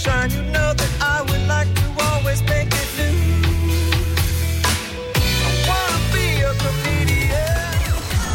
sunshine, you know that I would like to always make it new. I wanna be a comedian.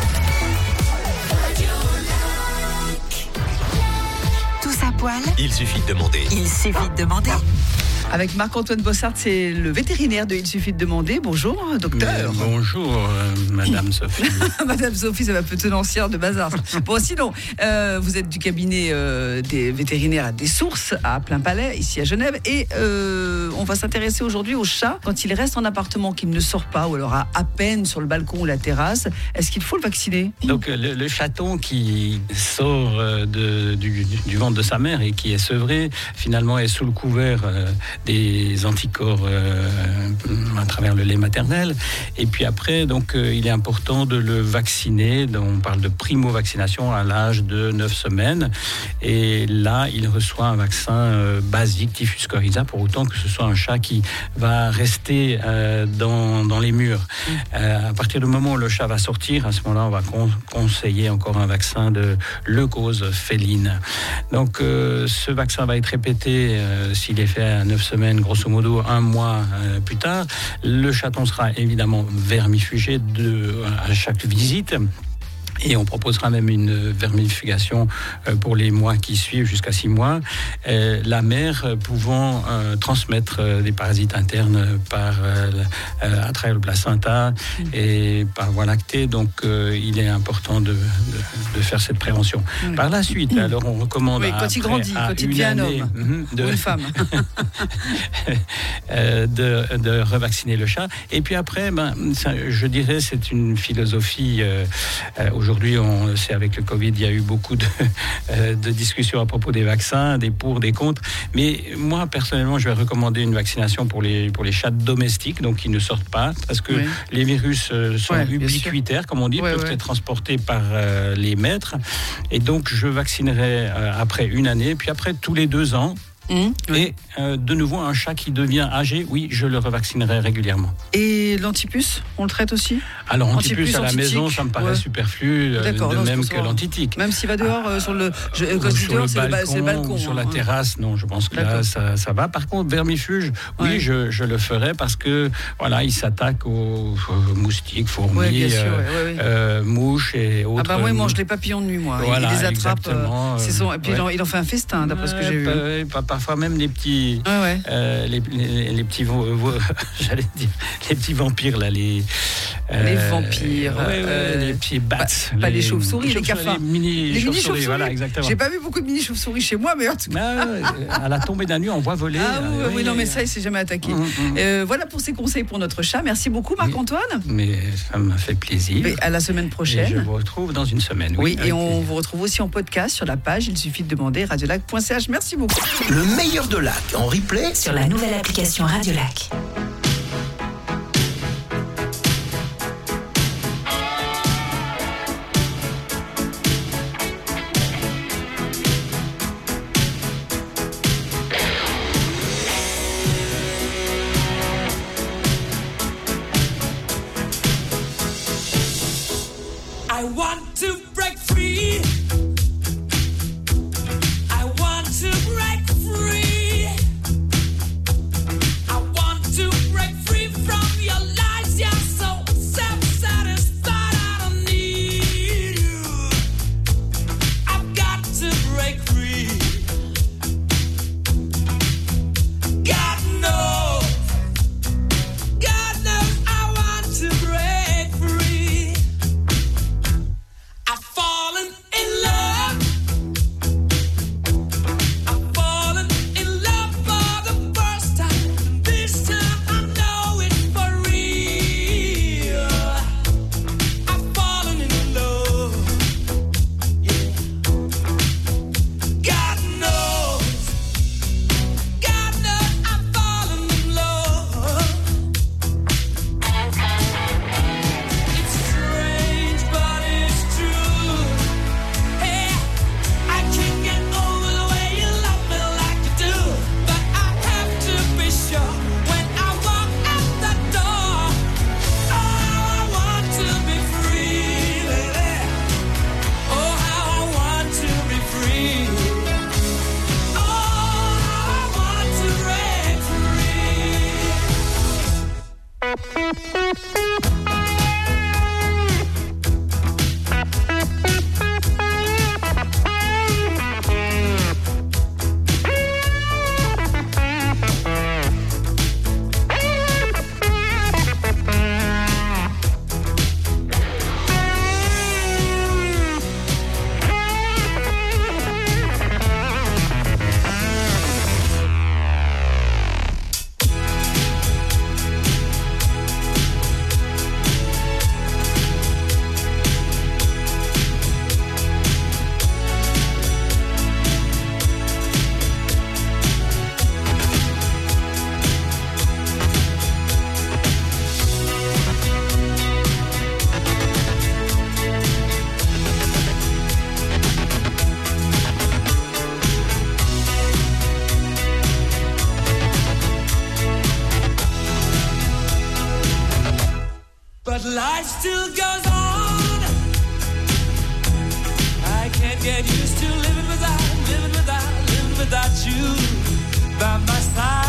Tous à poil. Il suffit de demander. Il suffit de demander. Avec Marc-Antoine Bossart, c'est le vétérinaire de Il suffit de demander. Bonjour, docteur. Bonjour, Madame Sophie. Madame Sophie, ça va peu tenancière de bazar. Bon, sinon, vous êtes du cabinet des vétérinaires à Des Sources, à Plainpalais, ici à Genève. Et on va s'intéresser aujourd'hui aux chats. Quand ils restent en appartement, qu'ils ne sortent pas, ou alors à peine sur le balcon ou la terrasse, est-ce qu'il faut le vacciner ? Donc, le chaton qui sort du ventre de sa mère et qui est sevré, finalement, est sous le couvert des anticorps à travers le lait maternel. Et puis après, donc, il est important de le vacciner. Donc, on parle de primo-vaccination à l'âge de 9 semaines. Et là, il reçoit un vaccin basique, typhus coryza, pour autant que ce soit un chat qui va rester dans les murs. À partir du moment où le chat va sortir, à ce moment-là, on va conseiller encore un vaccin de leucose féline. Donc, ce vaccin va être répété s'il est fait à 9 semaines, grosso modo 1 mois plus tard. Le chaton sera évidemment vermifugé à chaque visite. Et on proposera même une vermifugation pour les mois qui suivent, jusqu'à 6 mois. La mère pouvant transmettre des parasites internes à travers le placenta et par voie lactée. Donc, il est important de faire cette prévention. Par la suite, alors on recommande quand il grandit, quand il devient un homme ou une femme, de revacciner le chat. Et puis après, je dirais, c'est une philosophie. Aujourd'hui, on sait, avec le Covid, il y a eu beaucoup de discussions à propos des vaccins, des pour, des contre. Mais moi, personnellement, je vais recommander une vaccination pour les chats domestiques, donc qui ne sortent pas, parce que les virus sont ubiquitaires, comme on dit, peuvent être transportés par les maîtres. Et donc, je vaccinerai après 1 année, puis après tous les 2 ans. Et de nouveau, un chat qui devient âgé, oui, je le revaccinerai régulièrement. Et l'antipuce, on le traite aussi ? Alors, l'antipuce à la maison, ça me paraît superflu, de même que l'antitique. Même s'il va dehors sur le balcon. Sur la terrasse, non, je pense que là, ça va. Par contre, vermifuge, oui, je le ferai parce que, voilà, il s'attaque aux moustiques, fourmis, mouches et autres. Moi, il mange les papillons de nuit, moi. Voilà, il les attrape. Et puis, il en fait un festin, d'après ce que j'ai vu. Parfois même les petits, les petits, j'allais dire, les petits vampires là, les vampires, les petits bats, pas les chauves-souris, les cafards, les mini chauves-souris, voilà, exactement. J'ai pas vu beaucoup de mini chauves-souris chez moi, mais en tout cas, à la tombée de la nuit, on voit voler. Non, mais ça, il s'est jamais attaqué. Voilà pour ces conseils pour notre chat. Merci beaucoup, Marc-Antoine. Mais ça m'a fait plaisir. À la semaine prochaine. Et je vous retrouve dans 1 semaine. Oui, et on vous retrouve aussi en podcast sur la page. Il suffit de demander radiolac.ch. Merci beaucoup. Le meilleur de Lac en replay sur la nouvelle application Radiolac. I want to break free. I want to break free. I want to life still goes on. I can't get used to living without you by my side.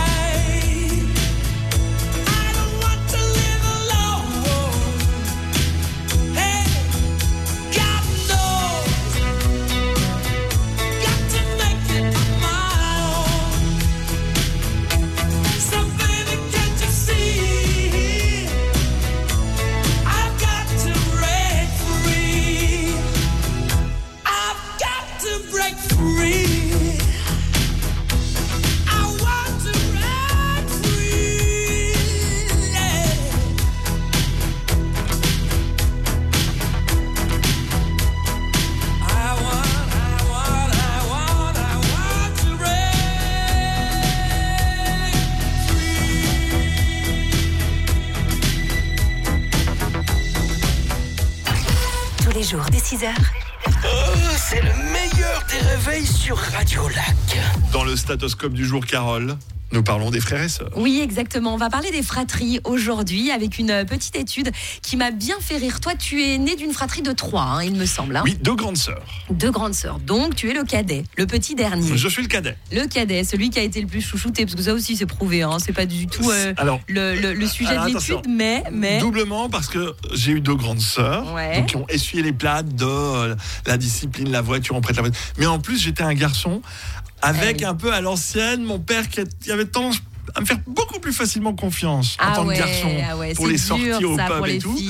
I don't want to live alone. Hey, God knows, got to make it on my own. So baby, can't you see? I've got to break free. I've got to break free. Les jours dès 6h. C'est le meilleur des réveils sur Radio Lac. Dans le statoscope du jour, Carole, nous parlons des frères et sœurs. Oui, exactement. On va parler des fratries aujourd'hui avec une petite étude qui m'a bien fait rire. Toi, tu es né d'une fratrie de 3, il me semble. Hein. Oui, 2 grandes sœurs. 2 grandes sœurs. Donc, tu es le cadet, le petit dernier. Je suis le cadet. Le cadet, celui qui a été le plus chouchouté, parce que ça aussi, c'est prouvé. Hein. C'est pas du tout le sujet de l'étude, mais... Doublement, parce que j'ai eu 2 grandes sœurs, donc qui ont essuyé les plâtres de la discipline, la voiture, on prête la voiture. Mais en plus, j'étais un garçon avec un peu à l'ancienne, mon père qui avait tendance à me faire beaucoup plus facilement confiance en tant que garçon pour les sorties au pub et tout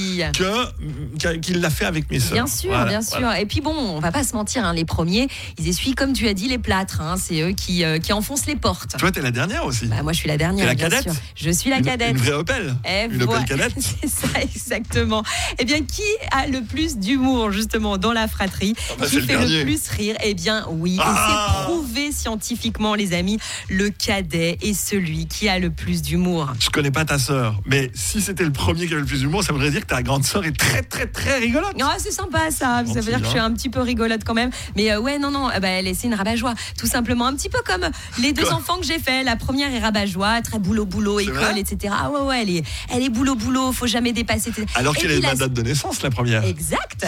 qu'il l'a fait avec mes sœurs. Bien sûr, bien sûr. Et puis bon, on va pas se mentir, hein, les premiers, ils essuient, comme tu as dit, les plâtres. Hein, c'est eux qui enfoncent les portes. Toi, t'es la dernière aussi. Bah, moi, je suis la dernière. T'es la cadette. Sûr. Je suis la cadette. Une vraie Opel. Une Opel cadette. C'est ça, exactement. Eh bien, qui a le plus d'humour, justement, dans la fratrie? Qui fait le plus rire? Eh bien, oui. Et c'est prouvé scientifiquement, les amis. Le cadet est celui qui a le plus d'humour. Je connais pas ta sœur, mais si c'était le premier qui avait le plus d'humour, ça voudrait dire que ta grande sœur est très très très rigolote. Ah, c'est sympa ça. Ça veut dire que je suis un petit peu rigolote quand même. Mais c'est une rabat-joie. Tout simplement, un petit peu comme les 2 enfants que j'ai fait. La première est rabat-joie, très boulot, école, etc. Ah ouais, elle est boulot, faut jamais dépasser. Alors qu'elle est ma date de naissance, la première. Exact.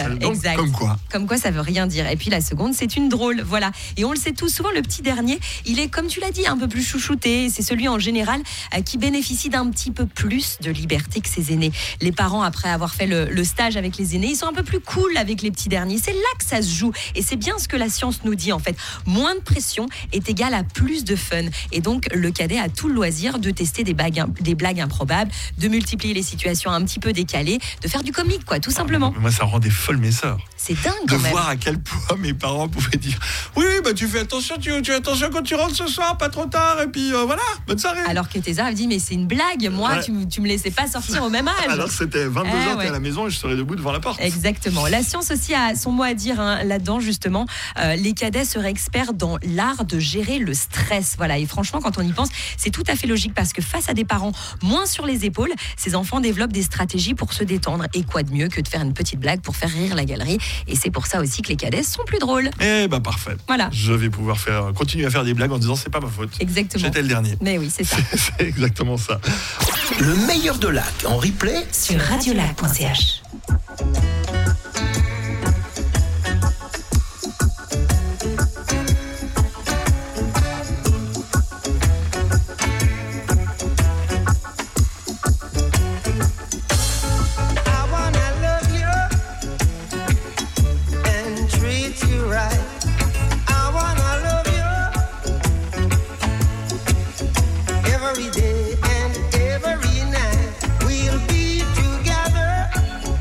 Comme quoi, ça veut rien dire. Et puis la seconde, c'est une drôle. Voilà. Et on le sait tous, souvent le petit dernier, il est, comme tu l'as dit, un peu plus chouchouté. C'est celui en général qui bénéficie d'un petit peu plus de liberté que ses aînés. Les parents, après avoir fait le stage avec les aînés, ils sont un peu plus cool avec les petits derniers. C'est là que ça se joue. Et c'est bien ce que la science nous dit, en fait. Moins de pression est égal à plus de fun. Et donc, le cadet a tout le loisir de tester des blagues improbables, de multiplier les situations un petit peu décalées, de faire du comique, quoi, tout simplement. Moi, ça rend des folles mes sœurs. C'est dingue, quand même. De voir à quel point mes parents pouvaient dire oui, tu fais attention, tu fais attention quand tu rentres ce soir, pas trop tard, et puis voilà, bonne soirée. Alors que tes sœurs dit mais c'est une blague, moi tu me laissais pas sortir au même âge. Alors c'était 22h, t'es à la maison et je serais debout devant la porte. Exactement. La science aussi a son mot à dire là-dedans, justement. Les cadets seraient experts dans l'art de gérer le stress. Voilà. Et franchement, quand on y pense, c'est tout à fait logique parce que face à des parents moins sur les épaules, ces enfants développent des stratégies pour se détendre. Et quoi de mieux que de faire une petite blague pour faire rire la galerie. Et c'est pour ça aussi que les cadets sont plus drôles. Eh ben parfait. Voilà. Je vais pouvoir continuer à faire des blagues en disant c'est pas ma faute. Exactement. J'étais le dernier. Mais oui, c'est ça. C'est exactement ça. Le meilleur de Lac en replay sur radiolac.ch. Every day and every night we'll be together.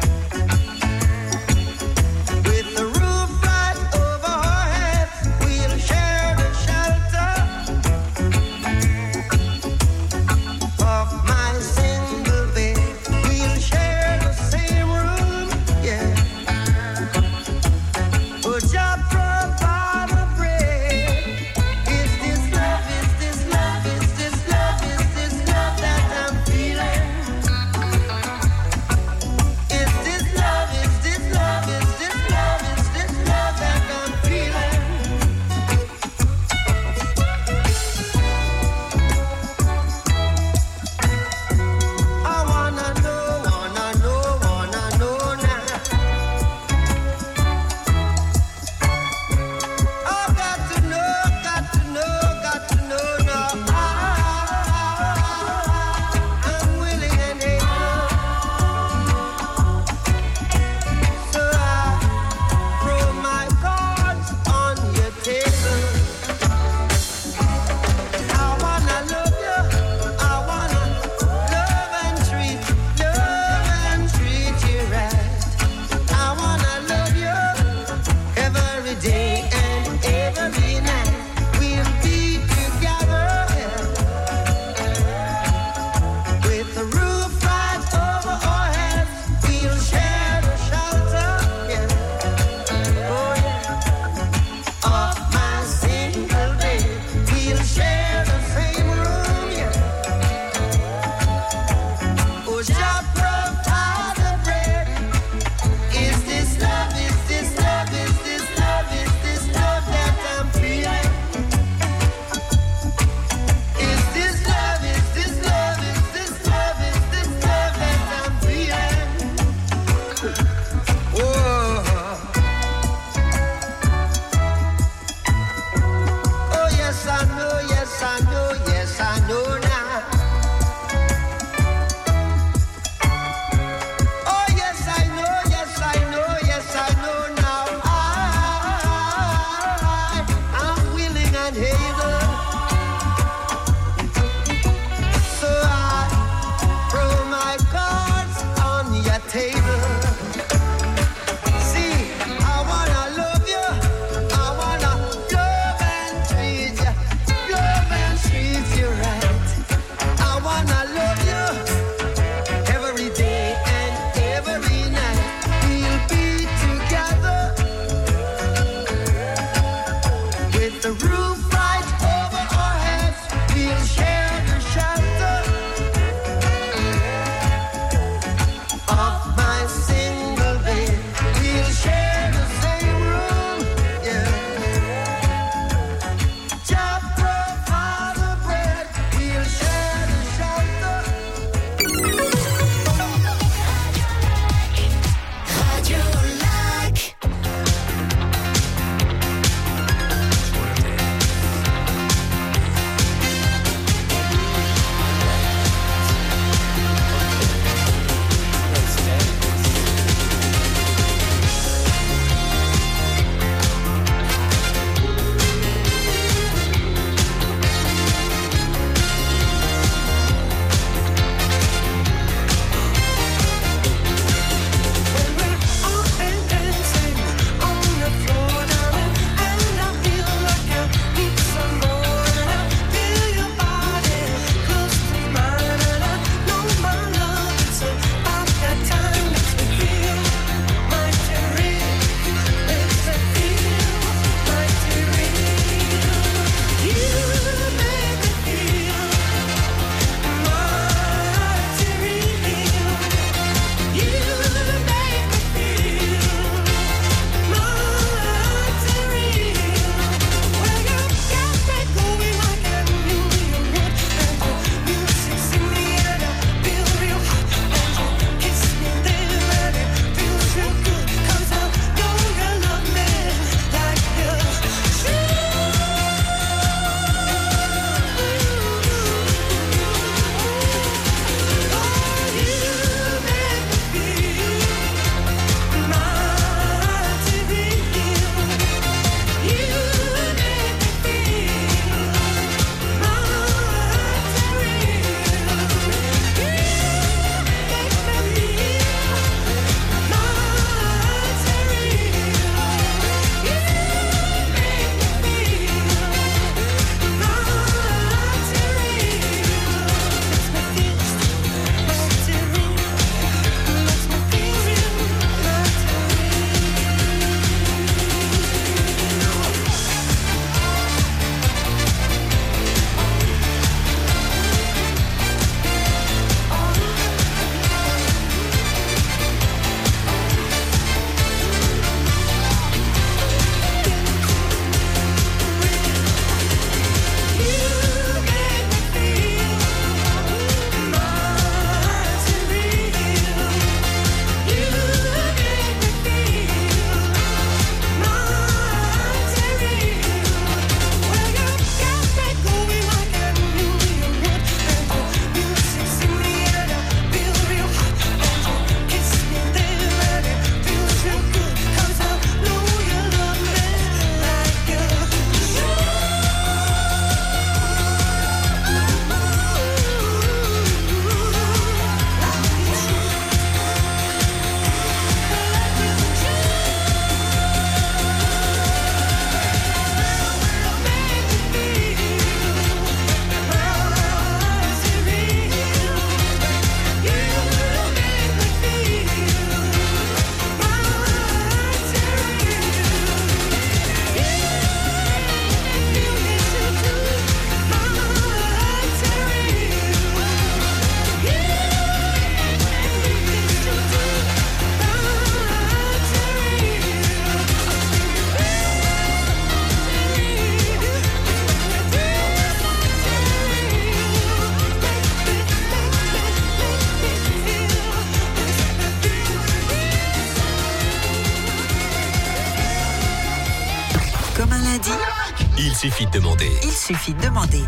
suffit de demander. Il suffit de demander.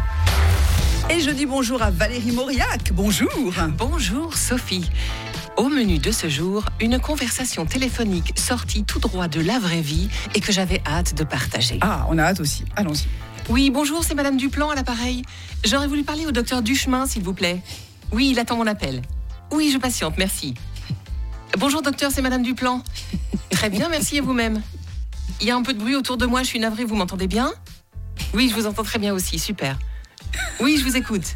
Et je dis bonjour à Valérie Mauriac. Bonjour. Bonjour Sophie. Au menu de ce jour, une conversation téléphonique sortie tout droit de la vraie vie et que j'avais hâte de partager. Ah, on a hâte aussi. Allons-y. Oui, bonjour, c'est Madame Duplan à l'appareil. J'aurais voulu parler au docteur Duchemin, s'il vous plaît. Oui, il attend mon appel. Oui, je patiente, merci. Bonjour docteur, c'est Madame Duplan. Très bien, merci, et vous-même? Il y a un peu de bruit autour de moi, je suis navrée, vous m'entendez bien? Oui, je vous entends très bien aussi, super. Oui, je vous écoute.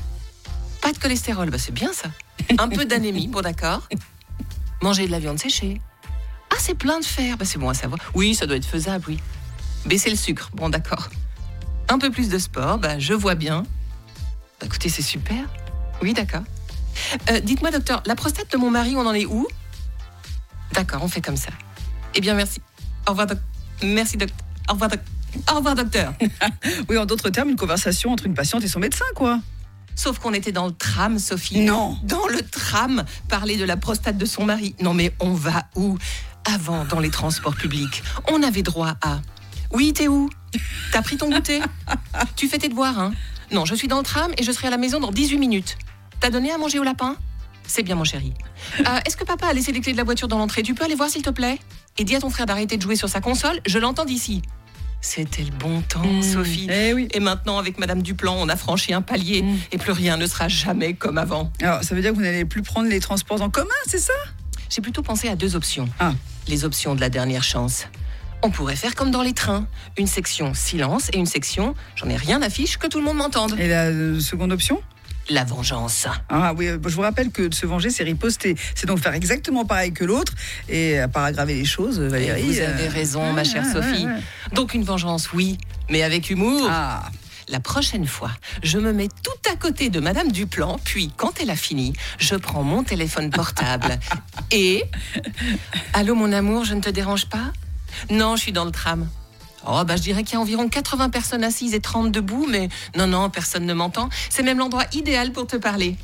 Pas de cholestérol, bah c'est bien ça. Un peu d'anémie, bon d'accord. Manger de la viande séchée. Ah, c'est plein de fer, bah c'est bon à savoir. Oui, ça doit être faisable, oui. Baisser le sucre, bon d'accord. Un peu plus de sport, bah je vois bien. Bah, écoutez, c'est super. Oui, d'accord. Dites-moi docteur, la prostate de mon mari, on en est où? D'accord, on fait comme ça. Eh bien, merci. Au revoir, merci, docteur. Au revoir, Au revoir, docteur. Oui, en d'autres termes, une conversation entre une patiente et son médecin, quoi. Sauf qu'on était dans le tram, Sophie. Non. Dans le tram, parler de la prostate de son mari. Non, mais on va où? Avant, dans les transports publics, on avait droit à... Oui, t'es où? T'as pris ton goûter? Tu fais tes devoirs, hein? Non, je suis dans le tram et je serai à la maison dans 18 minutes. T'as donné à manger au lapin? C'est bien, mon chéri. Est-ce que papa a laissé les clés de la voiture dans l'entrée? Tu peux aller voir, s'il te plaît? Et dis à ton frère d'arrêter de jouer sur sa console, je l'entends d'ici. C'était le bon temps, Sophie. Oui. Et maintenant, avec Madame Duplan, on a franchi un palier et plus rien ne sera jamais comme avant. Alors, ça veut dire que vous n'allez plus prendre les transports en commun, c'est ça? J'ai plutôt pensé à 2 options. Ah. Les options de la dernière chance. On pourrait faire comme dans les trains. Une section silence et une section j'en ai rien à fiche que tout le monde m'entende. Et la seconde option? La vengeance. Ah oui, je vous rappelle que de se venger, c'est riposter. C'est donc faire exactement pareil que l'autre et à part aggraver les choses, Valérie. Vous avez raison, ma chère Sophie. Donc une vengeance, oui, mais avec humour. Ah. La prochaine fois, je me mets tout à côté de Madame Duplan, puis quand elle a fini, je prends mon téléphone portable et... Allô mon amour, je ne te dérange pas? Non, je suis dans le tram. Oh, bah, je dirais qu'il y a environ 80 personnes assises et 30 debout, mais non, personne ne m'entend. C'est même l'endroit idéal pour te parler.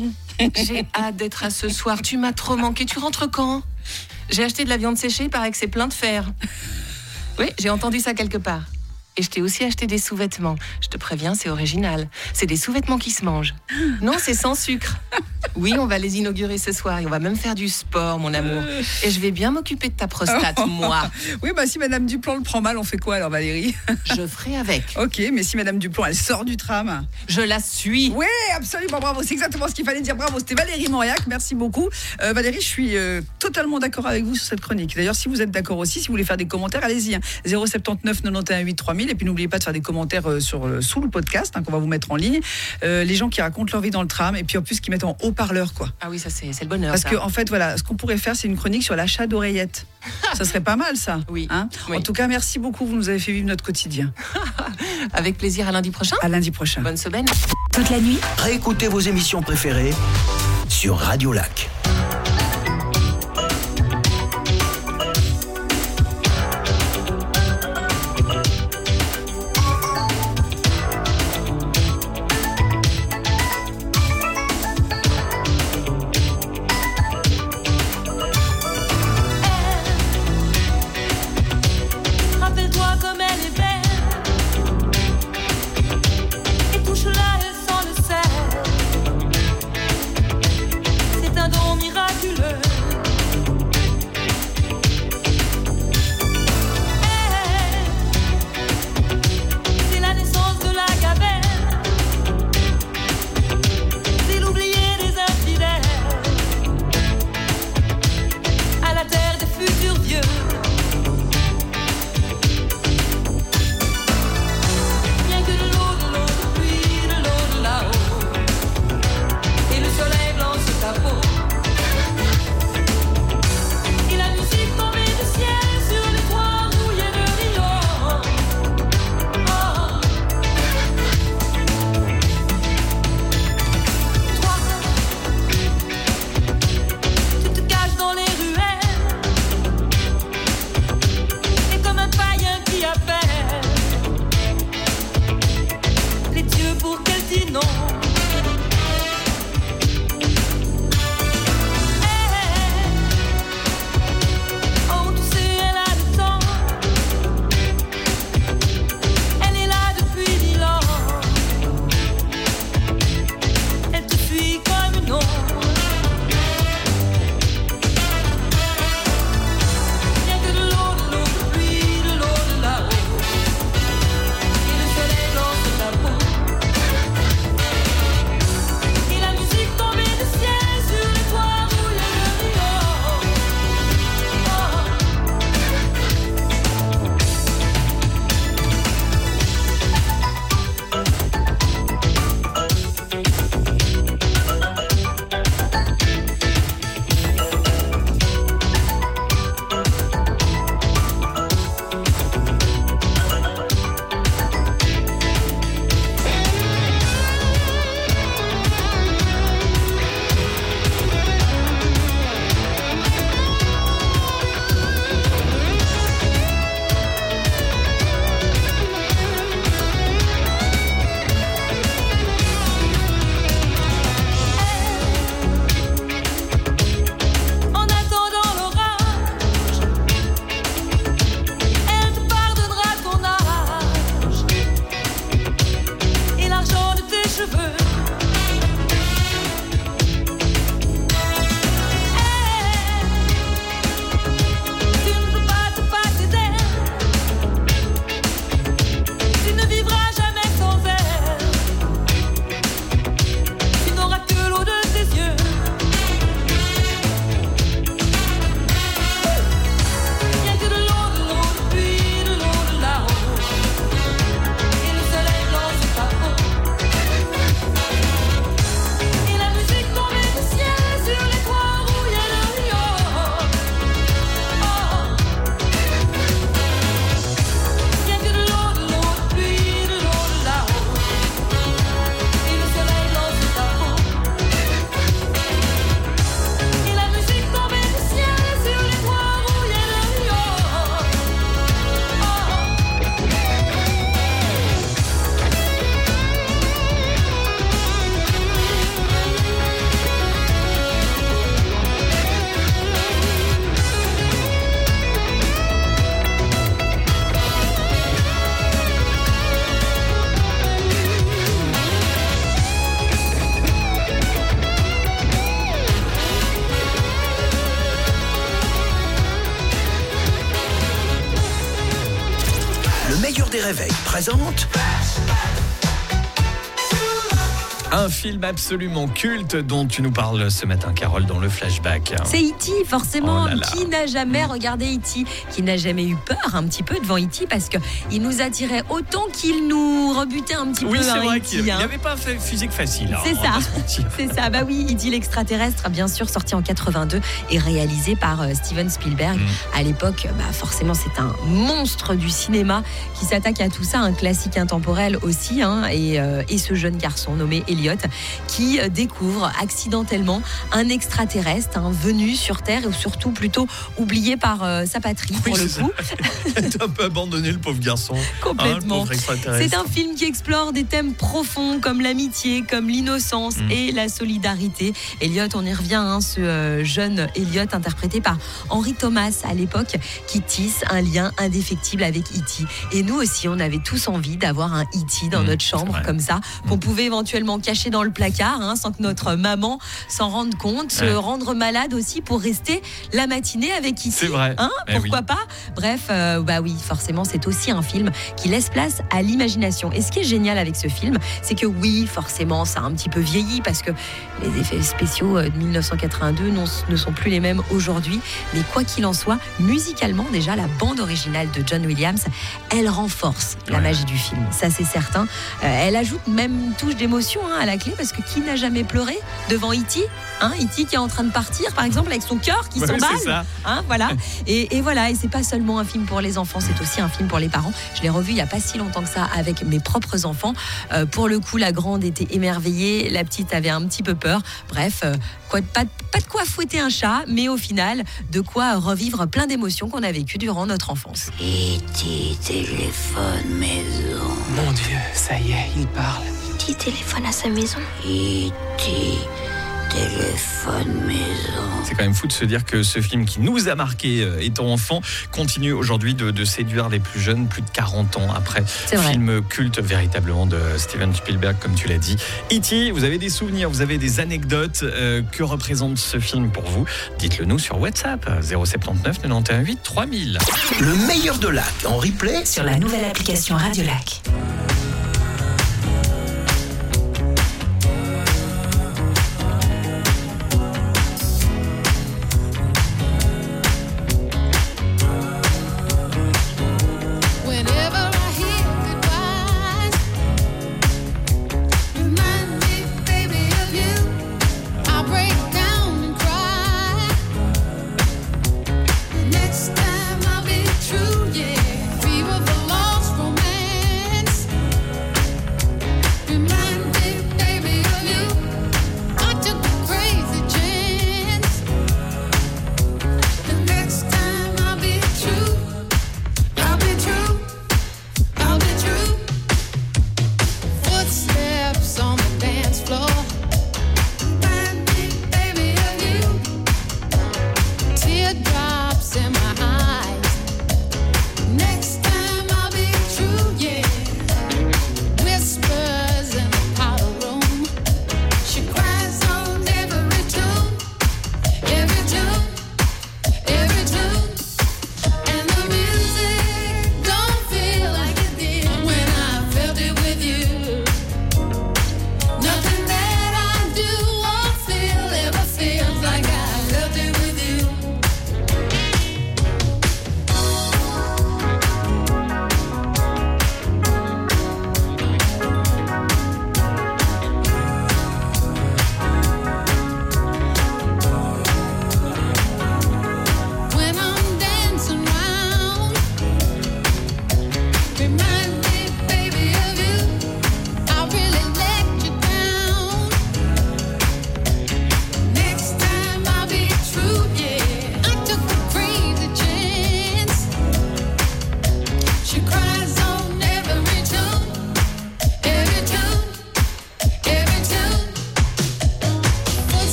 J'ai hâte d'être à ce soir. Tu m'as trop manqué. Tu rentres quand? J'ai acheté de la viande séchée, paraît que c'est plein de fer. Oui, j'ai entendu ça quelque part. Et je t'ai aussi acheté des sous-vêtements. Je te préviens, c'est original. C'est des sous-vêtements qui se mangent. Non, c'est sans sucre. Oui, on va les inaugurer ce soir et on va même faire du sport, mon amour. Et je vais bien m'occuper de ta prostate, moi. Oui, bah si Madame Duplan le prend mal, on fait quoi alors, Valérie? Je ferai avec. Ok, mais si Madame Duplan, elle sort du tram? Je la suis. Oui, absolument, bravo. C'est exactement ce qu'il fallait dire. Bravo, c'était Valérie Mauriac. Merci beaucoup. Valérie, je suis totalement d'accord avec vous sur cette chronique. D'ailleurs, si vous êtes d'accord aussi, si vous voulez faire des commentaires, allez-y. 079 91 8 3000. Et puis n'oubliez pas de faire des commentaires sous le podcast qu'on va vous mettre en ligne. Les gens qui racontent leur vie dans le tram et puis en plus qui mettent en haut-parleur, quoi. Ah oui, ça c'est le bonheur. Parce qu'en fait, voilà, ce qu'on pourrait faire, c'est une chronique sur l'achat d'oreillettes. Ça serait pas mal, ça. Oui. Hein? Oui. En tout cas, merci beaucoup. Vous nous avez fait vivre notre quotidien. Avec plaisir, à lundi prochain. À lundi prochain. Bonne semaine. Toute la nuit, Réécoutez vos émissions préférées sur Radio Lac. Rappelle-toi comme elle est belle et touche-la, elle sent le sel. C'est un don présente un film absolument culte dont tu nous parles ce matin, Carole, dans le flashback. C'est E.T., forcément. Oh là là. Qui n'a jamais regardé E.T., qui n'a jamais eu peur un petit peu devant E.T., parce qu'il nous attirait autant qu'il nous rebutait un petit peu. Oui, c'est vrai E.T., qu'il n'avait pas fait physique facile. C'est ça. C'est ça. Bah oui, E.T. l'extraterrestre, bien sûr, sorti en 82 et réalisé par Steven Spielberg. À l'époque, forcément, c'est un monstre du cinéma qui s'attaque à tout ça, un classique intemporel aussi, et ce jeune garçon nommé Elliot, qui découvre accidentellement un extraterrestre venu sur Terre et surtout plutôt oublié par sa patrie pour le coup. C'est un peu abandonné, le pauvre garçon. Complètement. Le pauvre extraterrestre. C'est un film qui explore des thèmes profonds comme l'amitié, comme l'innocence et la solidarité. Elliot, on y revient, ce jeune Elliot interprété par Henry Thomas à l'époque, qui tisse un lien indéfectible avec E.T. Et nous aussi, on avait tous envie d'avoir un E.T. dans notre chambre comme ça, qu'on pouvait éventuellement cacher dans le placard sans que notre maman s'en rende compte, se rendre malade aussi pour rester la matinée avec E.T. C'est vrai. Pourquoi pas. Bref, oui, forcément, c'est aussi un film qui laisse place à l'imagination. Et ce qui est génial avec ce film, c'est que oui, forcément, ça a un petit peu vieilli parce que les effets spéciaux de 1982 ne sont plus les mêmes aujourd'hui. Mais quoi qu'il en soit, musicalement, déjà, la bande originale de John Williams, elle renforce la magie du film. Ça, c'est certain. Elle ajoute même une touche d'émotion à la clé, parce que qui n'a jamais pleuré devant E.T. E.T. qui est en train de partir, par exemple, avec son cœur qui s'emballe. Voilà. Et voilà. Et c'est pas seulement un film pour les enfants, c'est aussi un film pour les parents. Je l'ai revu il y a pas si longtemps que ça avec mes propres enfants. Pour le coup, la grande était émerveillée, la petite avait un petit peu peur. Bref, pas de quoi fouetter un chat, mais au final, de quoi revivre plein d'émotions qu'on a vécues durant notre enfance. E.T. téléphone maison. Mon Dieu, ça y est, il parle. Qui téléphone à sa maison? E.T. téléphone maison. C'est quand même fou de se dire que ce film qui nous a marqué étant enfant continue aujourd'hui de séduire les plus jeunes, plus de 40 ans après. Film culte véritablement de Steven Spielberg, comme tu l'as dit. E.T., vous avez des souvenirs, vous avez des anecdotes. Que représente ce film pour vous? Dites-le nous sur WhatsApp 079 91 8 3000. Le meilleur de Lac en replay sur la nouvelle application Radio Lac. Next time I'll be true, yeah. Fever for lost romance.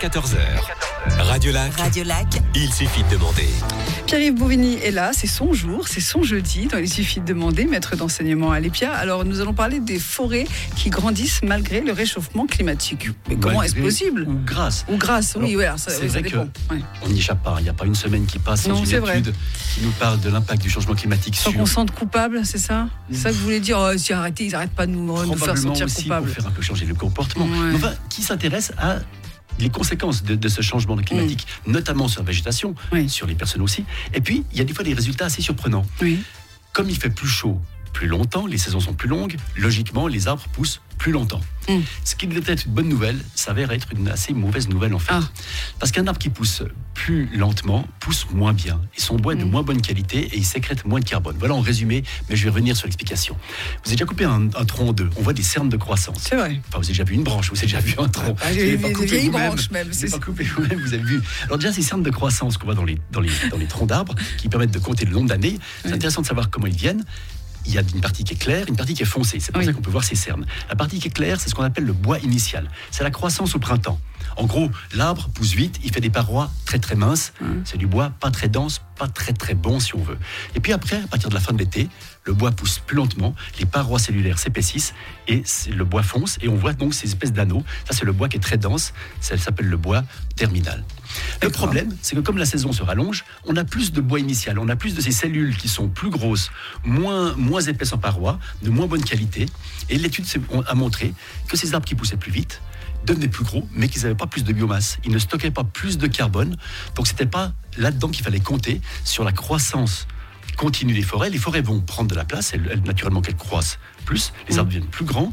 14h. Radio Lac. Il suffit de demander. Pierre-Yves Bouvigny est là, c'est son jour, c'est son jeudi, dans Il suffit de demander, maître d'enseignement à l'EPIA. Alors nous allons parler des forêts qui grandissent malgré le réchauffement climatique. Mais comment est-ce possible ? Ou grâce. Oui, alors, ça vrai dépend. On n'y échappe pas, il n'y a pas une semaine qui passe sans une étude qui nous parle de l'impact du changement climatique sans qu'on se sente coupable, c'est ça ? C'est ça que vous voulez dire ? Si ils n'arrêtent pas de nous faire sentir coupables. Pour faire un peu changer le comportement. Ouais. Enfin, qui s'intéresse à les conséquences de ce changement climatique, notamment sur la végétation, sur les personnes aussi. Et puis, il y a des fois des résultats assez surprenants. Oui. Comme il fait plus chaud plus longtemps, les saisons sont plus longues, logiquement, les arbres poussent plus longtemps. Ce qui devait être une bonne nouvelle s'avère être une assez mauvaise nouvelle en fait. Parce qu'un arbre qui pousse plus lentement pousse moins bien. Et son bois est de moins bonne qualité et il sécrète moins de carbone. Voilà en résumé, mais je vais revenir sur l'explication. Vous avez déjà coupé un tronc en deux, on voit des cernes de croissance. C'est vrai. Enfin, vous avez déjà vu une branche, vous avez déjà vu un tronc. Des vieilles branches même. Vous n'avez pas coupé vous-même, vous avez vu. Alors déjà, ces cernes de croissance qu'on voit dans les troncs d'arbres, qui permettent de compter le nombre d'années, c'est intéressant de savoir comment ils viennent. Il y a une partie qui est claire, une partie qui est foncée. C'est pour ça qu'on peut voir ces cernes. La partie qui est claire, c'est ce qu'on appelle le bois initial. C'est la croissance au printemps. En gros, l'arbre pousse vite, il fait des parois très très minces. C'est du bois pas très dense, pas très très bon si on veut. Et puis après, à partir de la fin de l'été, le bois pousse plus lentement, les parois cellulaires s'épaississent et le bois fonce. Et on voit donc ces espèces d'anneaux. Ça, c'est le bois qui est très dense. Ça s'appelle le bois terminal. Le problème, c'est que comme la saison se rallonge, on a plus de bois initial, on a plus de ces cellules qui sont plus grosses, moins épaisses en parois, de moins bonne qualité. Et l'étude a montré que ces arbres qui poussaient plus vite devenaient plus gros, mais qu'ils n'avaient pas plus de biomasse. Ils ne stockaient pas plus de carbone. Donc, c'était pas là-dedans qu'il fallait compter sur la croissance continue des forêts. Les forêts vont prendre de la place, naturellement qu'elles croissent plus, les arbres deviennent plus grands,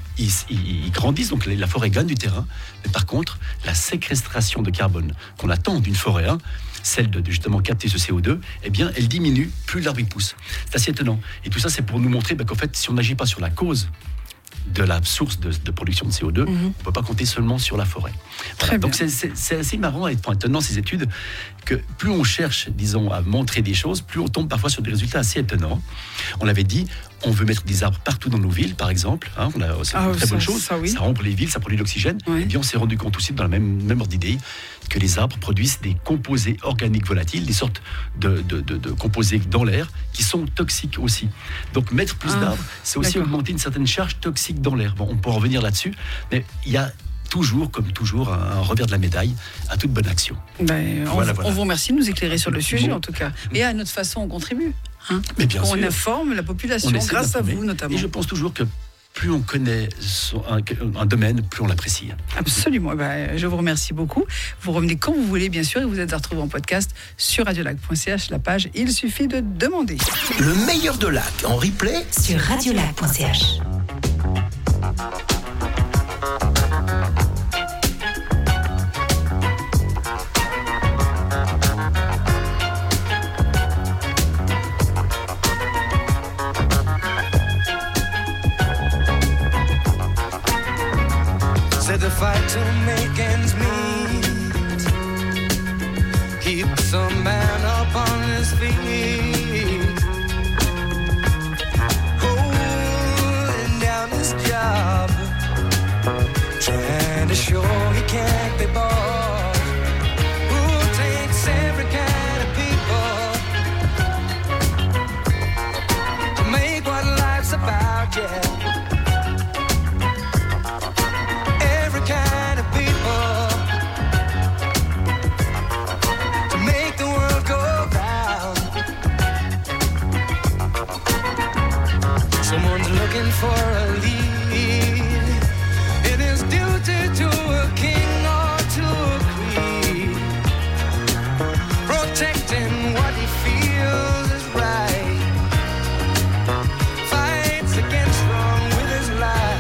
ils grandissent, donc la forêt gagne du terrain. Mais par contre, la séquestration de carbone qu'on attend d'une forêt, celle de justement capter ce CO2, eh bien, elle diminue plus l'arbre il pousse. C'est assez étonnant. Et tout ça, c'est pour nous montrer qu'en fait, si on n'agit pas sur la cause de la source de production de CO2, on ne peut pas compter seulement sur la forêt. Voilà. Donc c'est assez marrant et étonnant ces études, que plus on cherche, disons, à montrer des choses, plus on tombe parfois sur des résultats assez étonnants. On l'avait dit, on veut mettre des arbres partout dans nos villes, par exemple. C'est une très bonne chose. Ça rend pour les villes, ça produit de l'oxygène. Et bien on s'est rendu compte aussi, dans la même ordre d'idée, que les arbres produisent des composés organiques volatiles, des sortes de composés dans l'air qui sont toxiques aussi. Donc mettre plus d'arbres, c'est aussi augmenter une certaine charge toxique dans l'air. Bon, on peut en revenir là-dessus, mais il y a toujours, comme toujours, un revers de la médaille à toute bonne action. On vous remercie de nous éclairer sur le sujet, en tout cas. Et à notre façon, on contribue. Mais bien sûr. On informe la population, grâce à vous notamment. Et je pense toujours que plus on connaît un domaine, plus on l'apprécie. Absolument. Je vous remercie beaucoup. Vous revenez quand vous voulez, bien sûr, et vous êtes à retrouver en podcast sur radiolac.ch, la page Il suffit de demander. Le meilleur de Lac en replay sur radiolac.ch. The fight to make ends meet keeps a man up on his feet, holding down his job, trying to show he can't be bought. Who takes every kind of people to make what life's about, yeah. Kind of people to make the world go round. Someone's looking for a lead. It is duty to a king or to a queen, protecting what he feels is right, fights against wrong with his life.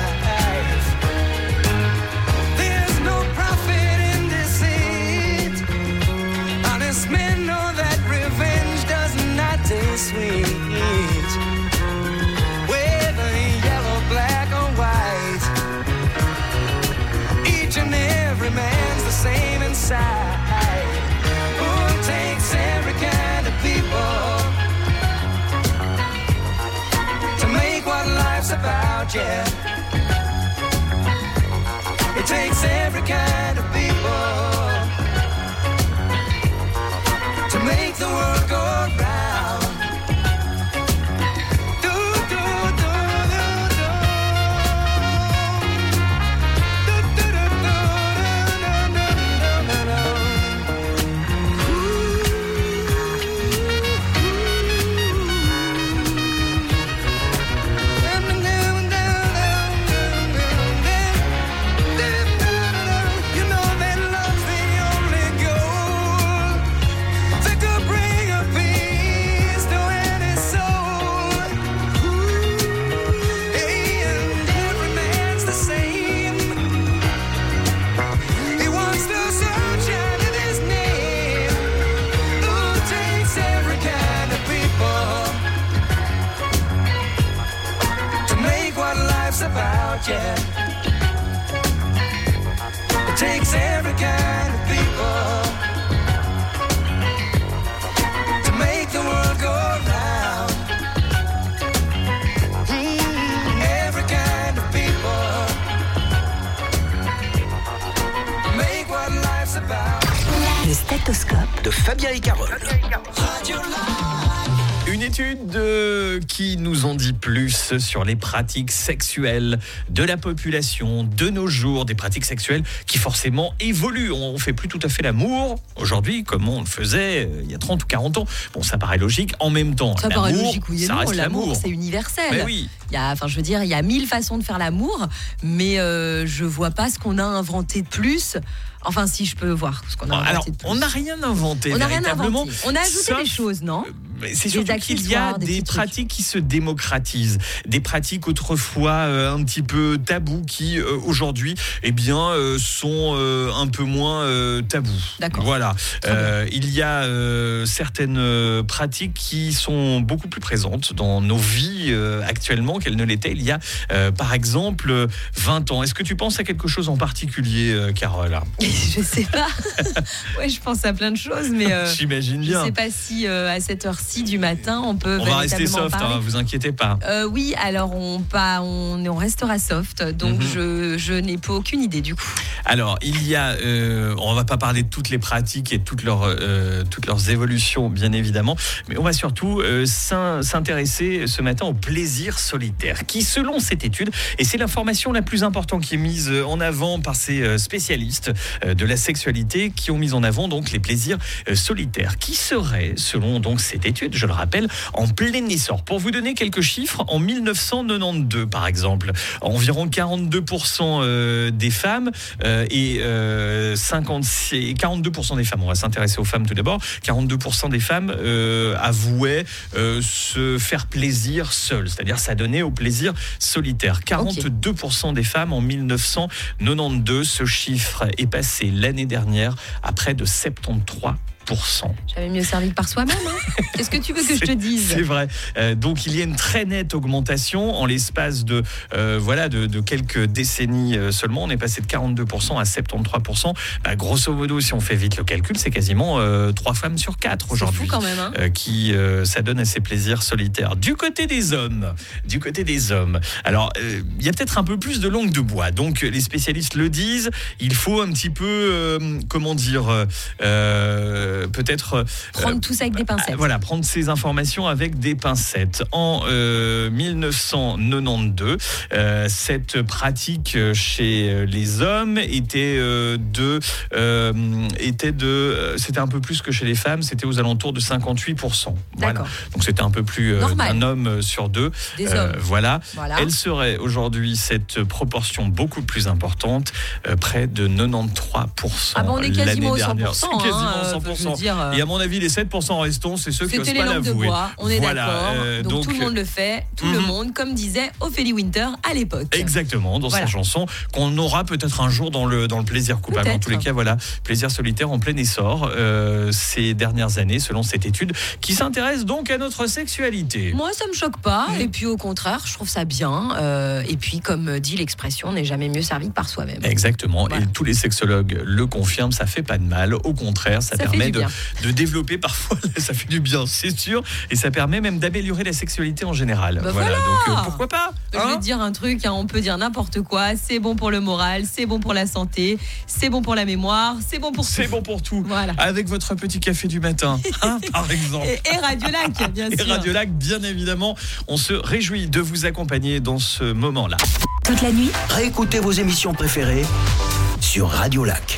Men know that revenge does not taste sweet, whether yellow, black or white. Each and every man's the same inside. Who takes every kind of people to make what life's about, yeah. It takes every kind of people about, yeah. It takes every kind of people to make the world go round. Every kind of people make what life's about. Le stéthoscope de Fabien et Carole. Une étude qui nous en dit plus sur les pratiques sexuelles de la population de nos jours, des pratiques sexuelles qui forcément évoluent. On ne fait plus tout à fait l'amour aujourd'hui comme on le faisait il y a 30 ou 40 ans. Bon, ça paraît logique. En même temps, ça paraît logique, oui et ça non. reste L'amour, c'est universel. Mais oui. Il y a 1000 façons de faire l'amour, mais je vois pas ce qu'on a inventé de plus. Enfin, si je peux voir ce qu'on a inventé. Alors, de plus. on n'a rien inventé. On n'a rien véritablement. inventé. On a ajouté des choses, non? C'est surtout qu'il y a des pratiques qui se démocratisent, des pratiques autrefois un petit peu tabous qui aujourd'hui, eh bien, sont un peu moins tabous. D'accord. Voilà. Il y a certaines pratiques qui sont beaucoup plus présentes dans nos vies actuellement qu'elles ne l'étaient il y a, par exemple, 20 ans. Est-ce que tu penses à quelque chose en particulier, Carole? Je sais pas. Ouais, je pense à plein de choses, mais j'imagine bien. Je sais pas si à cette heure-ci du matin on peut. On va rester soft, hein, vous inquiétez pas. Oui, alors on restera soft, donc je n'ai pas aucune idée du coup. Alors il y a, on va pas parler de toutes les pratiques et toutes leurs évolutions bien évidemment, mais on va surtout s'intéresser ce matin au plaisir solitaire, qui selon cette étude, et c'est l'information la plus importante qui est mise en avant par ces spécialistes de la sexualité, qui ont mis en avant donc les plaisirs solitaires, qui seraient selon donc cette étude, je le rappelle, en plein essor. Pour vous donner quelques chiffres, en 1992 par exemple, environ 42% des femmes et 42% des femmes, on va s'intéresser aux femmes tout d'abord, 42% des femmes avouaient se faire plaisir seules, c'est-à-dire s'adonner au plaisir solitaire. 42% des femmes en 1992, ce chiffre est passé l'année dernière à près de 73%. J'avais mieux servi que par soi-même. Hein. Qu'est-ce que tu veux que je te dise? C'est vrai. Donc il y a une très nette augmentation en l'espace de quelques décennies seulement. On est passé de 42% à 73%. Grosso modo, si on fait vite le calcul, c'est quasiment 3 femmes sur 4 aujourd'hui. C'est fou quand même, hein. Qui s'adonnent à ces plaisirs solitaires. Du côté des hommes. Alors il y a peut-être un peu plus de langue de bois. Donc les spécialistes le disent. Il faut un petit peu peut-être prendre tout ça avec des pincettes. Voilà, prendre ces informations avec des pincettes. En 1992, cette pratique chez les hommes était c'était un peu plus que chez les femmes, c'était aux alentours de 58%. Voilà. Donc c'était un peu plus d'un homme sur 2. Des hommes. Voilà. Elle serait aujourd'hui cette proportion beaucoup plus importante, près de 93%. Ah bon, on est quasiment au 100%. C'est quasiment 100%. Et à mon avis, les 7% restants, c'est ceux qui n'osent pas l'avouer. On est d'accord. Donc tout le monde le fait, tout le monde, comme disait Ophélie Winter à l'époque. Exactement, dans sa chanson, qu'on aura peut-être un jour dans le plaisir coupable. Peut-être. En tous les cas, voilà, plaisir solitaire en plein essor ces dernières années, selon cette étude, qui s'intéresse donc à notre sexualité. Moi, ça me choque pas. Et puis au contraire, je trouve ça bien. Et puis, comme dit l'expression, on n'est jamais mieux servi que par soi-même. Exactement. Voilà. Et tous les sexologues le confirment, ça fait pas de mal. Au contraire, ça permet de développer parfois, ça fait du bien, c'est sûr, et ça permet même d'améliorer la sexualité en général. Voilà. Donc pourquoi pas, je vais te dire un truc, on peut dire n'importe quoi, c'est bon pour le moral, c'est bon pour la santé, c'est bon pour la mémoire, c'est bon pour tout. C'est bon pour tout. Voilà. Avec votre petit café du matin, par exemple. Et Radio Lac, bien sûr. Et Radio Lac, bien évidemment. On se réjouit de vous accompagner dans ce moment-là. Toute la nuit, réécoutez vos émissions préférées sur Radio Lac.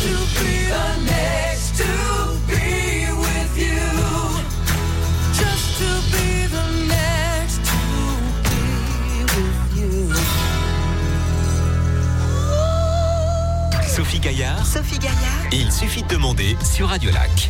to be the next to be with you. Just to be the next to be with you. Sophie Gaillard. Il suffit de demander sur Radio Lac.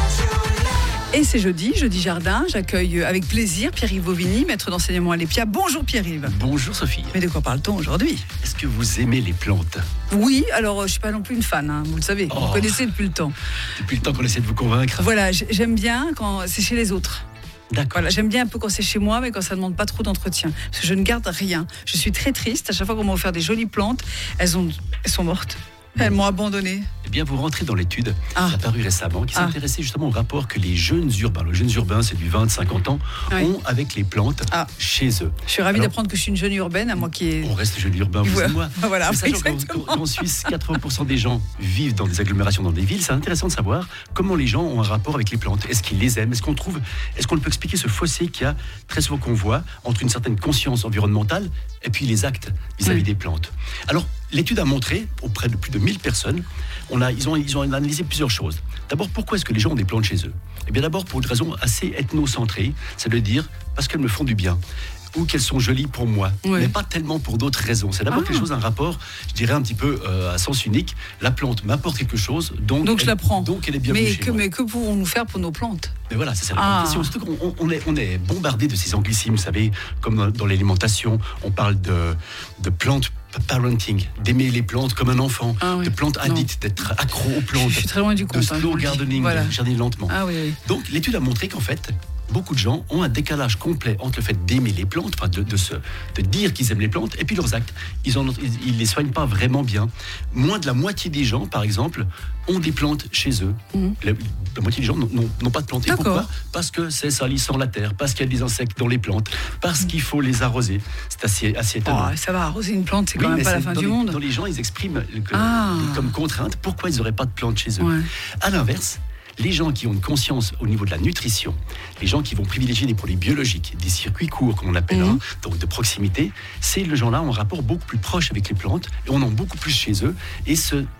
Et c'est jeudi jardin. J'accueille avec plaisir Pierre-Yves Bovigny, maître d'enseignement à l'EPIA. Bonjour Pierre-Yves. Bonjour Sophie. Mais de quoi parle-t-on aujourd'hui? Est-ce que vous aimez les plantes? Oui, alors je ne suis pas non plus une fan, hein, vous le savez. Vous connaissez depuis le temps. Depuis le temps qu'on essaie de vous convaincre. Voilà, j'aime bien quand c'est chez les autres. D'accord. Voilà, j'aime bien un peu quand c'est chez moi, mais quand ça ne demande pas trop d'entretien. Parce que je ne garde rien. Je suis très triste. À chaque fois qu'on m'a offert des jolies plantes, elles sont mortes. Elles m'ont abandonné. Eh bien, vous rentrez dans l'étude qui a paru récemment, qui s'intéressait justement au rapport que les jeunes urbains, le jeune urbain, c'est du 20-50 ans, ont avec les plantes chez eux. Je suis ravie d'apprendre que je suis une jeune urbaine, à moi qui est... On reste jeune urbain, vous et moi. Voilà, qu'en Suisse, 80% des gens vivent dans des agglomérations, dans des villes. C'est intéressant de savoir comment les gens ont un rapport avec les plantes. Est-ce qu'ils les aiment? Est-ce qu'on peut expliquer ce fossé qu'il y a très souvent qu'on voit entre une certaine conscience environnementale et puis les actes vis-à-vis des plantes? Alors, l'étude a montré, auprès de plus de 1000 personnes, ils ont analysé plusieurs choses. D'abord, pourquoi est-ce que les gens ont des plantes chez eux? Eh bien d'abord, pour une raison assez ethnocentrée, c'est de dire parce qu'elles me font du bien, ou qu'elles sont jolies pour moi, mais pas tellement pour d'autres raisons. C'est d'abord quelque chose, un rapport, je dirais un petit peu à sens unique. La plante m'apporte quelque chose, donc je la prends. Donc elle est bienvenue chez moi. Mais que pouvons-nous faire pour nos plantes? Mais voilà, c'est ça la grande question. Surtout qu'on est bombardé de ces anglicismes, vous savez, comme dans l'alimentation, on parle de plantes parenting, d'aimer les plantes comme un enfant, de plantes addictes, d'être accro aux plantes. Je suis très loin du compte. De slow gardening, de jardiner lentement. Oui. Donc l'étude a montré qu'en fait, beaucoup de gens ont un décalage complet entre le fait d'aimer les plantes, enfin de dire qu'ils aiment les plantes, et puis leurs actes. Ils les soignent pas vraiment bien. Moins de la moitié des gens, par exemple, ont des plantes chez eux. La moitié des gens n'ont pas de plantes. Et pourquoi? Parce que c'est salissant la terre, parce qu'il y a des insectes dans les plantes, parce qu'il faut les arroser. C'est assez étonnant. Ça va, arroser une plante, c'est quand même pas la fin du monde. Dans les gens, ils expriment comme contrainte pourquoi ils n'auraient pas de plantes chez eux. À l'inverse, les gens qui ont une conscience au niveau de la nutrition, les gens qui vont privilégier des produits biologiques, des circuits courts, comme on appelle, donc de proximité, ces gens-là ont un rapport beaucoup plus proche avec les plantes et on en a beaucoup plus chez eux et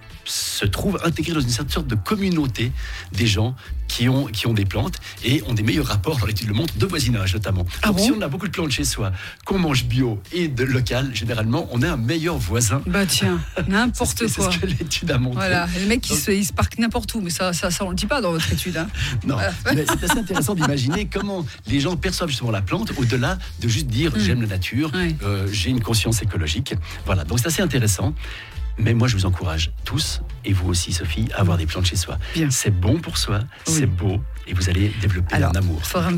se trouvent intégrés dans une certaine sorte de communauté des gens qui ont des plantes et ont des meilleurs rapports, dans l'étude le montre, de voisinage notamment. Donc si on a beaucoup de plantes chez soi, qu'on mange bio et de local, généralement, on est un meilleur voisin. Bah tiens, n'importe quoi. C'est ce que l'étude a montré. Voilà, les mecs ils se parquent n'importe où, mais ça on le dit pas dans votre étude. Non, mais c'est assez intéressant d'imaginer comment les gens perçoivent justement la plante au-delà de juste dire j'aime la nature, j'ai une conscience écologique. Voilà, donc c'est assez intéressant. Mais moi, je vous encourage tous, et vous aussi, Sophie, à avoir des plantes chez soi. C'est bon pour soi, c'est beau, et vous allez développer un amour. Il faudra me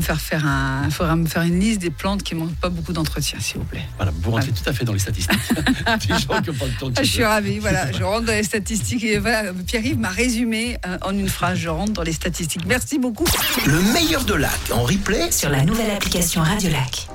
faire une liste des plantes qui ne manquent pas beaucoup d'entretien, s'il vous plaît. Voilà, vous rentrez tout à fait dans les statistiques. Des gens qui n'ont pas de plantes chez eux. Je suis ravie, voilà, je rentre dans les statistiques. Et voilà, Pierre-Yves m'a résumé en une phrase, je rentre dans les statistiques. Merci beaucoup. Le meilleur de Lac en replay sur la nouvelle application Radio Lac.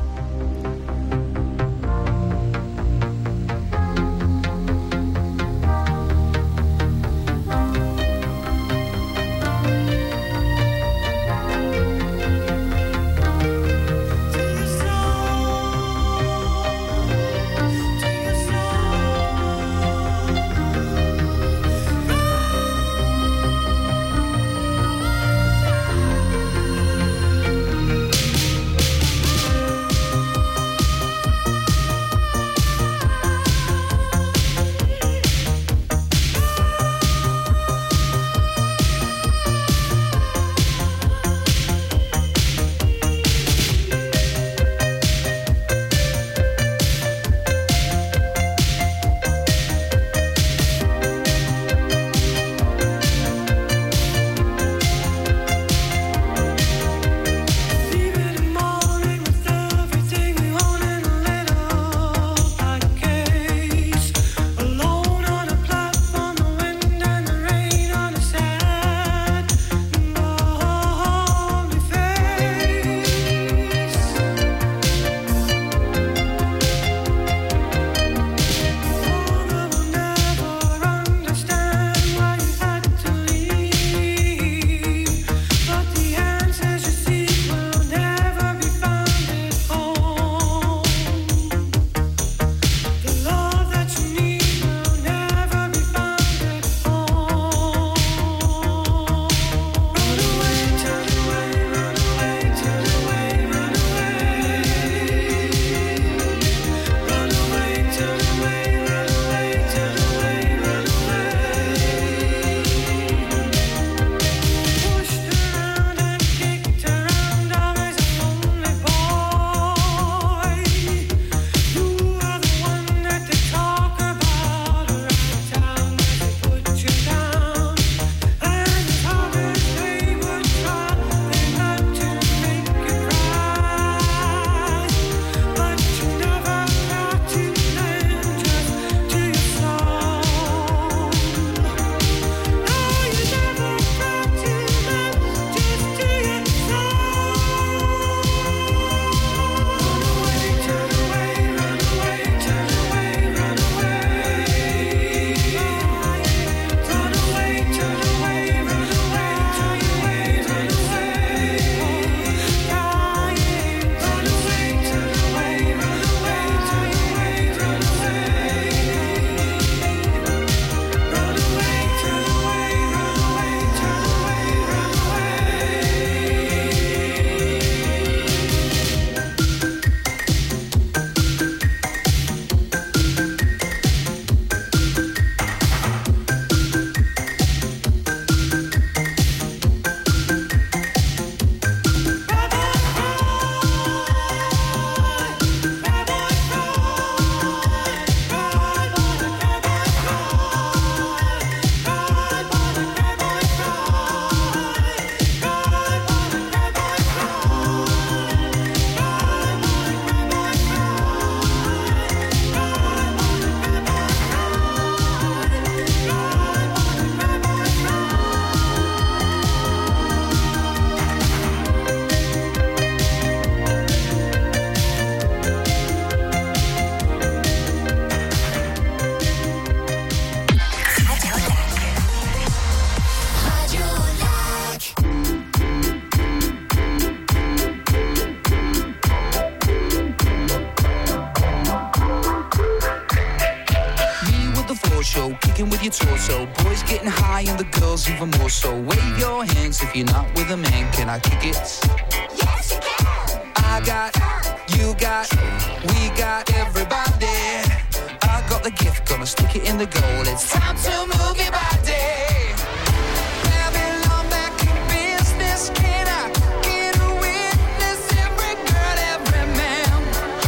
your torso. Boys getting high and the girls even more so. Wave your hands if you're not with a man. Can I kick it? Yes, you can. I got, you got, we got everybody. I got the gift, gonna stick it in the goal. It's time to move your body. Babylon back in business. Can I get a witness? Every girl, every man.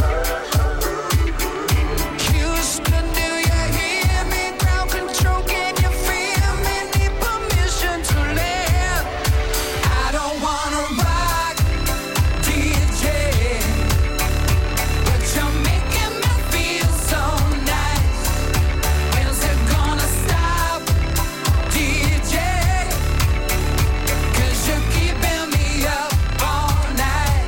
Houston, do you hear me? Ground control, can you feel me? Need permission to land. I don't wanna rock, DJ, but you're making me feel so nice. When's it gonna stop, DJ? 'Cause you're keeping me up all night.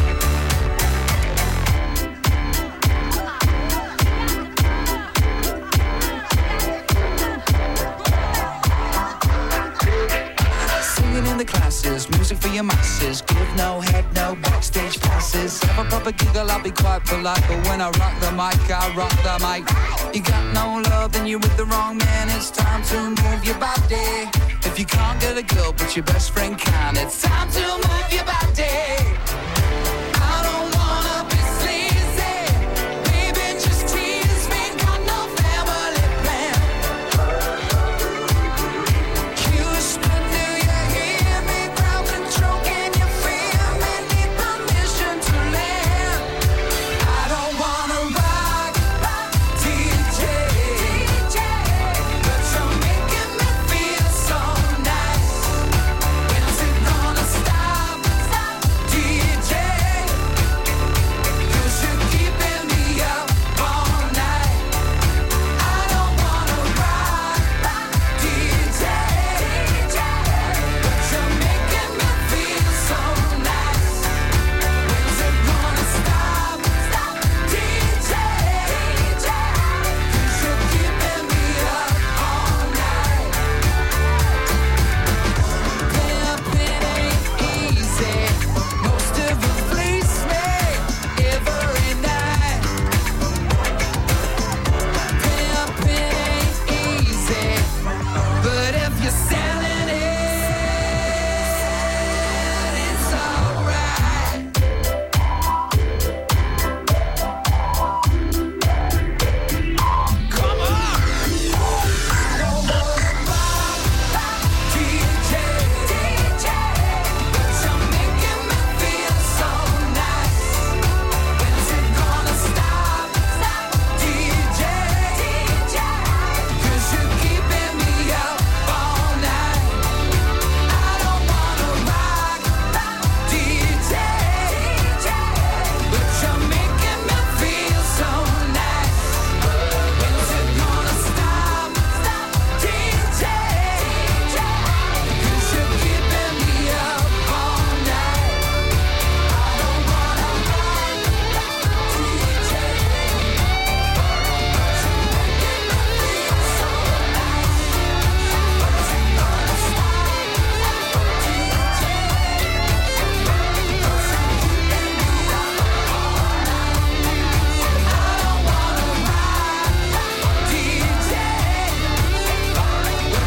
Singing in the classes, music for your masses. Give no head, no backstage passes. Have a proper giggle, I'll be quite polite. But when I rock the mic, I rock the mic. You got no love, then you're with the wrong man. It's time to move your body. If you can't get a girl, but your best friend can, it's time to move your body.